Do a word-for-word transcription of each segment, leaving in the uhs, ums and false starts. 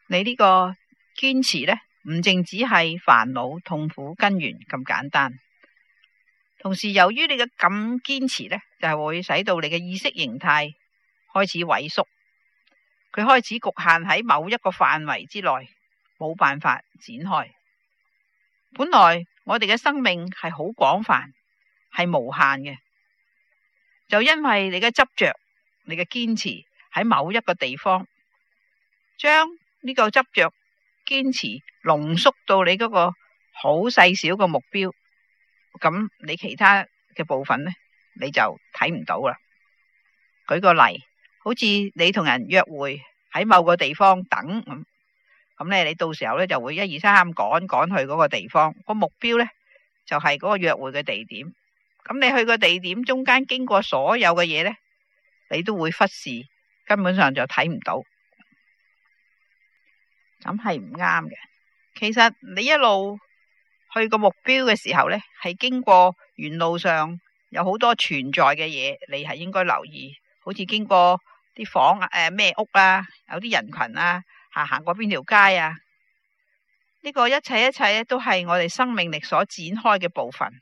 你呢個堅持呢，唔淨只係煩惱痛苦根源咁簡單，同時由於你嘅咁堅持呢，就係會使到你嘅意識形態開始萎縮，佢開始局限喺某一個範圍之內，冇辦法展開。本來我哋嘅生命係好廣泛，係無限嘅，就因為你嘅執着，你嘅堅持喺某一個地方，將呢個執着堅持濃縮到你嗰個好細小嘅目標，咁你其他嘅部分呢，你就睇唔到啦。舉個例，好似你同人約會喺某個地方等咁，咁咧你到時候咧就會一二三三趕趕去嗰個地方，個目標咧就係嗰個約會嘅地點。咁你去個地點中間經過所有嘅嘢咧，你都會忽視，根本上就睇唔到，咁係唔啱嘅。其實你一路去個目標嘅時候咧，係經過沿路上有好多存在嘅嘢，你係應該留意，好似經過啲房誒咩屋啊，有啲人群啊，行行過邊條街啊，呢個一切一切咧都係我哋生命力所展開嘅部分。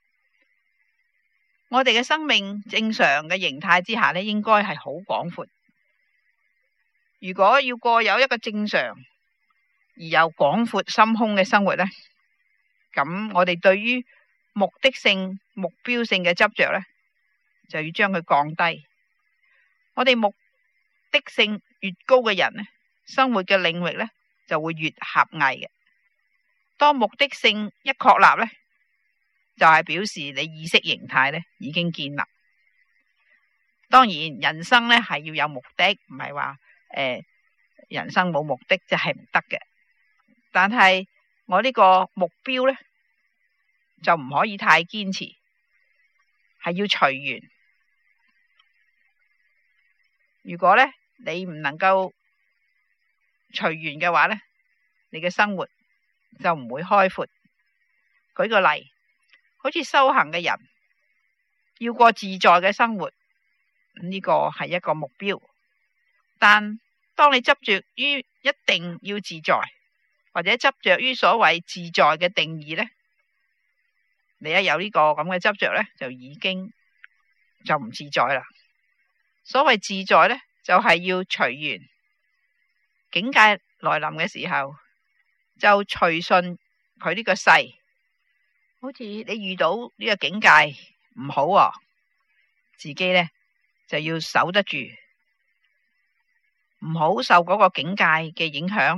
我哋嘅生命正常嘅形態之下咧，應該係好廣闊。如果要過有一個正常而又廣闊深空嘅生活咧，咁我哋對於目的性、目標性嘅執着咧，就要將佢降低。我哋目的性越高嘅人咧，生活嘅領域咧就會越狹隘嘅。當目的性一確立咧，就係表示你意識形態咧已經建立。當然人生咧係要有目的，唔係話誒人生冇目的就係唔得嘅。但係我呢個目標咧就唔可以太堅持，係要隨緣。如果咧你唔能夠隨緣嘅話咧，你嘅生活就唔會開闊。舉個例，好似修行嘅人要過自在嘅生活，呢個係一個目標。但當你執着於一定要自在，或者執着於所謂自在嘅定義呢，你一有呢個咁嘅執着呢，就已經就唔自在啦。所謂自在呢，就係要隨緣，境界來臨嘅時候就隨順佢呢個勢。好似你遇到呢個境界唔好啊，自己呢就要守得住，唔好受嗰個境界嘅影響。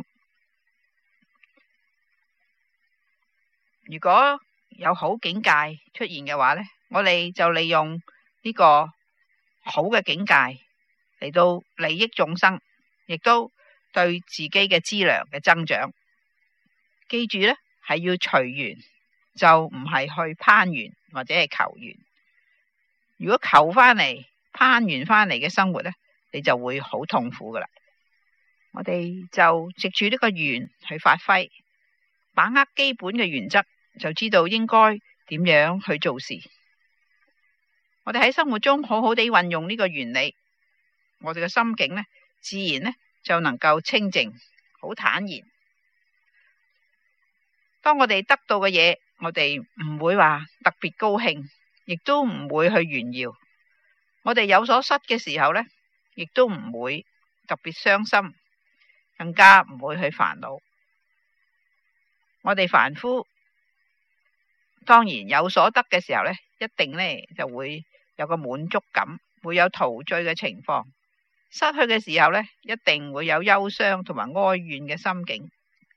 如果有好境界出現嘅話呢，我哋就利用呢個好嘅境界嚟到利益眾生，亦都對自己嘅資糧嘅增長。記住呢，係要隨緣，就唔係去攀緣或者係求緣。如果求翻嚟攀緣翻嚟嘅生活呢，你就會好痛苦噶啦。我哋就藉住呢個緣去發揮，把握基本嘅原則，就知道應該點樣去做事。我哋喺生活中好好地運用呢個原理，我哋嘅心境呢，自然呢就能夠清靜，好坦然。當我哋得到嘅嘢，我哋唔會話特別高興，亦都唔會去炫耀。我哋有所失嘅時候呢，亦都唔會特別傷心，更加唔會去煩惱。我哋凡夫當然有所得嘅時候呢，一定呢就會有個滿足感，會有陶醉嘅情況。失去嘅時候呢，一定會有憂傷同埋哀怨嘅心境。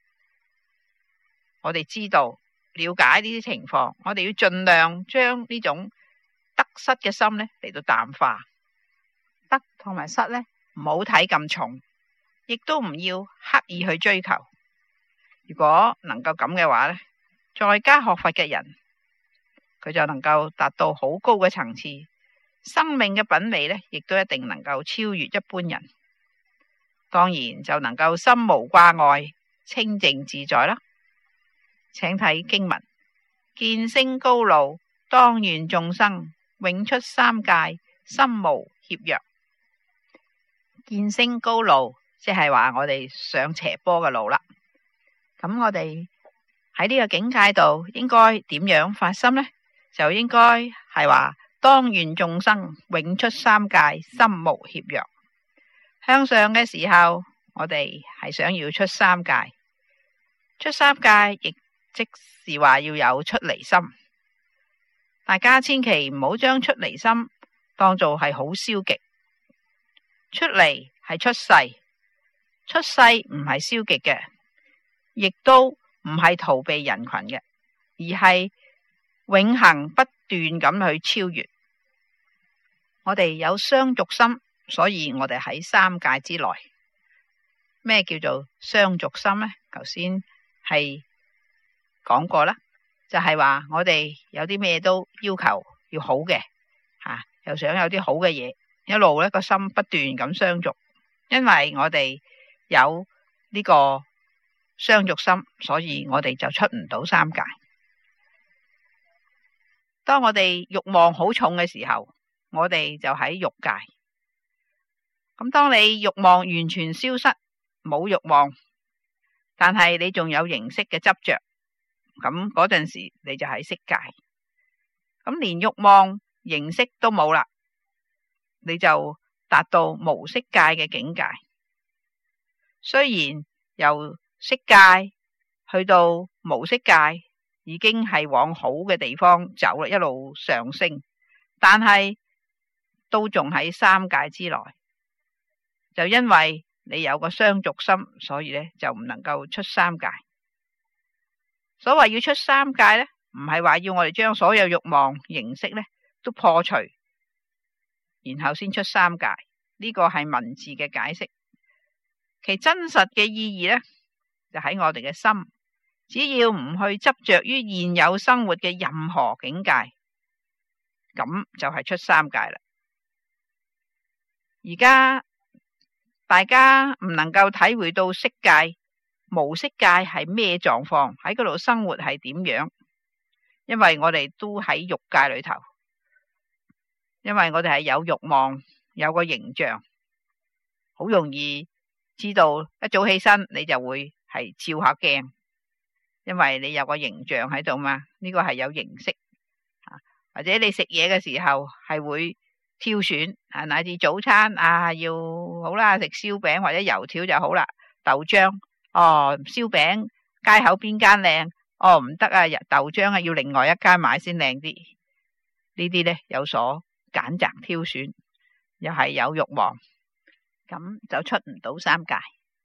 我哋知道了解呢啲情況，我哋要盡量將呢種得失嘅心呢嚟到淡化。得同埋失呢，唔好睇咁重，亦都唔要刻意去追求。如果能夠咁嘅話呢，在家學佛嘅人，佢就能夠達到好高嘅層次，生命嘅品味呢，亦都一定能夠超越一般人。當然就能夠心無掛礙，清淨自在啦。請睇經文：見升高路，當願眾生永出三界，心無怯弱。見升高路即係話我哋上斜坡嘅路啦。咁我哋喺呢個境界度應該點樣發心呢？就應該係話當願眾生永出三界，心無怯弱。向上嘅時候，我哋係想要出三界，出三界亦即是話要有出離心。大家千祈唔好將出離心當做係好消極。出離係出世，出世唔係消極嘅，亦都唔係逃避人群嘅，而係永恆不斷咁去超越。我哋有相續心，所以我哋喺三界之內。咩叫做相續心呢？頭先係講過啦，就係話我哋有啲咩都要求要好嘅，吓又想有啲好嘅嘢，一路呢個心不斷咁相續。因為我哋有呢個相續心，所以我哋就出唔到三界。當我哋欲望好重嘅時候，我哋就喺欲界。咁當你欲望完全消失，冇欲望，但係你仲有形色嘅執着，咁嗰陣時你就喺色界。咁連欲望形色都冇啦，你就達到無色界嘅境界。雖然由色界去到無色界已經係往好嘅地方走啦，一路上升，但係都仲喺三界之內。就因為你有個相續心，所以咧就唔能夠出三界。所謂要出三界咧，唔係話要我哋將所有欲望形式咧都破除，然後先出三界。呢個係文字嘅解釋，其真實嘅意義咧就喺我哋嘅心。只要唔去執着於現有生活嘅任何境界，咁就係出三界啦。而家大家唔能夠體會到色界、無色界係咩狀況，喺嗰度生活係點樣，因為我哋都喺欲界裏頭，因為我哋係有欲望，有個形象，好容易知道一早起身你就會係照下鏡，因為你有個形象喺度嘛，呢個係有形式。或者你食嘢嘅時候係會挑選啊，乃至早餐啊要好啦，食燒餅或者油條就好啦，豆漿哦，燒餅街口邊間靚，哦唔得啊，豆漿啊要另外一間買先靚啲。呢啲呢有所揀擇挑選，又係有欲望，咁就出唔到三界。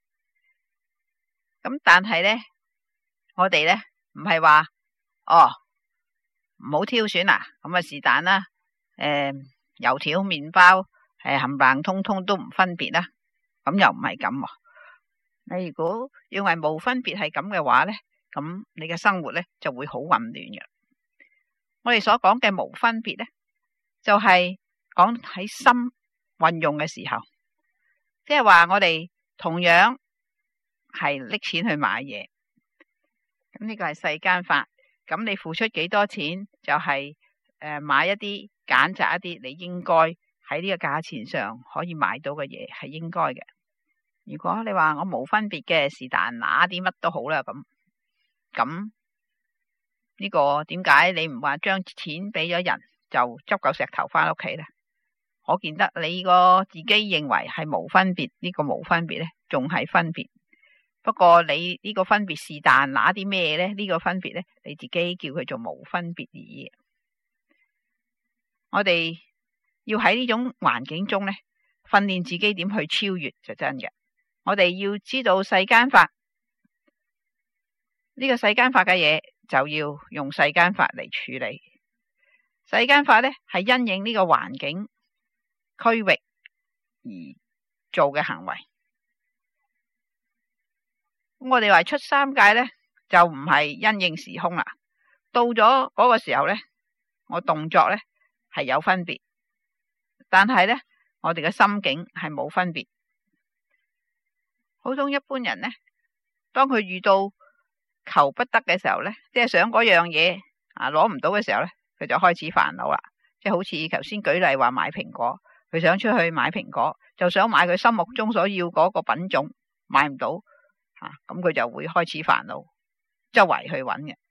咁但係呢，我哋呢唔係話哦唔好挑選啊，咁啊是但啦，誒油條麵包係冚唪唥通通都唔分別啦，咁又唔係咁。你如果認為冇分別係咁嘅話呢，咁你嘅生活呢就會好混亂嘅。我哋所講嘅冇分別呢，就係講喺心運用嘅時候，即係話我哋同樣係拎錢去買嘢，咁呢個係世間法。咁你付出幾多錢就係、是、誒、呃、買一啲揀擇一啲你應該喺呢個價錢上可以買到嘅嘢係應該嘅。如果你話我冇分別嘅，是但拿啲乜都好啦，咁咁呢個點解你唔話將錢俾咗人就執嚿石頭翻屋企呢？可見得你個自己認為係冇分別，呢、這個冇分別呢仲係分別。不過你呢個分別是但拿啲咩呢？呢、這個分別呢，你自己叫佢做冇分別而已。我哋要喺呢種環境中呢，訓練自己點去超越就真嘅。我哋要知道世間法，呢、這個世間法嘅嘢就要用世間法嚟處理。世間法呢係因應呢個環境區域而做嘅行為。我哋話出三界呢，就唔係因應時空啦。到咗嗰個時候呢，我動作呢係有分別，但係呢，我哋嘅心境係冇分別。普通一般人呢，當佢遇到求不得嘅時候呢，即係想嗰樣嘢啊攞唔到嘅時候呢，佢就開始煩惱啦。即係好似頭先舉例話買蘋果，佢佢想出去買蘋果，就想買佢心目中所要嗰個品種，買唔到吓，咁佢就會開始煩惱，周圍去揾嘅。